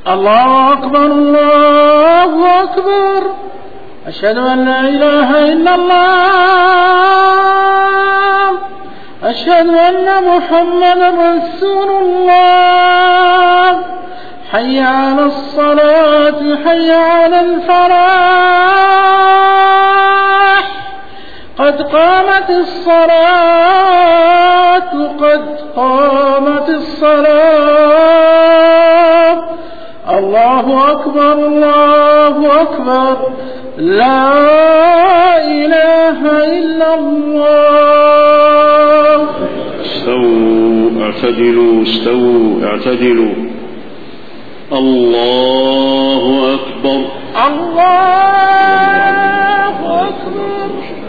الله أكبر الله أكبر. أشهد أن لا إله إلا الله. أشهد أن محمدا رسول الله. حي على الصلاة حي على الفلاح. قد قامت الصلاة قد قامت الصلاة. الله أكبر الله أكبر. لا إله إلا الله. استووا اعتدلوا استووا اعتدلوا. الله أكبر الله أكبر.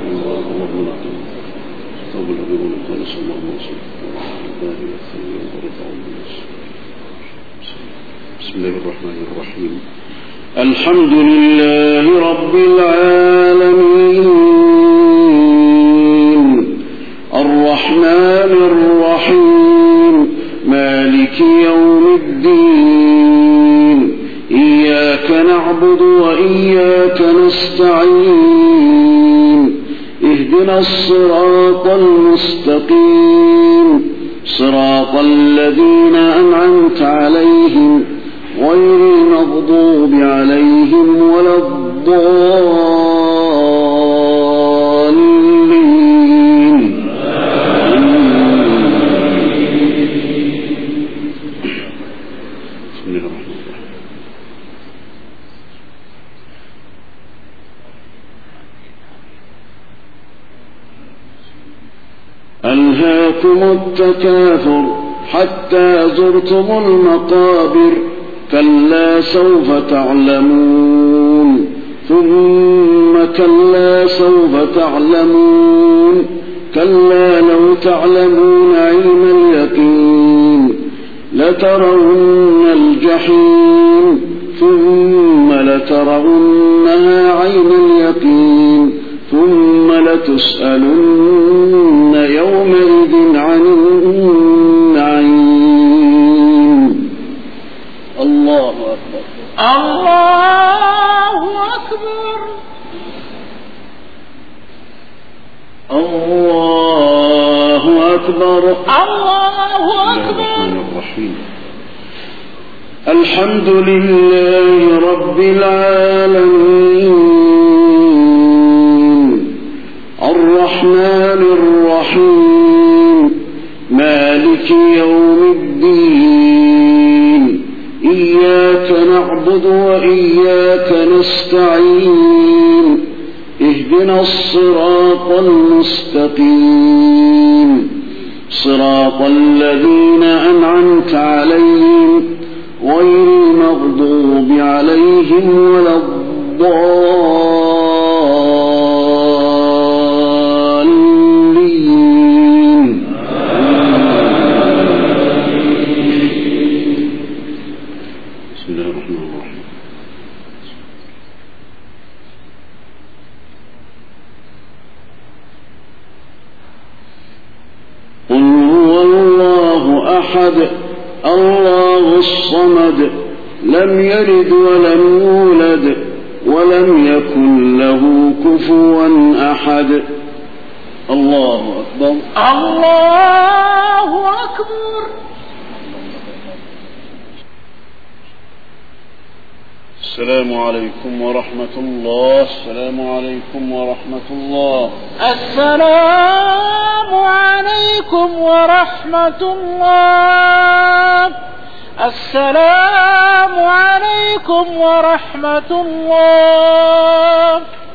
بسم الله الرحمن الرحيم. الحمد لله رب العالمين الرحمن الرحيم مالك يوم الدين إياك نعبد وإياك نستعين اهدنا الصراط المستقيم صراط الذين أنعمت عليهم غير المغضوب عليهم ولا الضالين. بسم الله الرحمن الرحيم. ألهاكم التكاثر حتى زرتم المقابر كلا سوف تعلمون ثم كلا سوف تعلمون كلا لو تعلمون علم اليقين لترون الجحيم ثم لترونها عين اليقين ثم لتسألن يومئذ عن النعيم. الله أكبر الله أكبر. الله أكبر الله أكبر. الرحيم. الحمد لله رب العالمين الرحمن الرحيم مالك يوم الدين إياك نعبد وإياك نستعين اهدنا الصراط المستقيم صراط الذين أنعمت عليهم غير المغضوب عليهم ولا الضالين. بسم الله الرحمن الرحيم. قل هو الله أحد الله الصمد لم يلد ولم يولد ولم يكن له كفوا أحد. الله أكبر الله أكبر. السلام عليكم ورحمة الله. السلام عليكم ورحمة الله. السلام عليكم ورحمة الله. السلام عليكم ورحمة الله.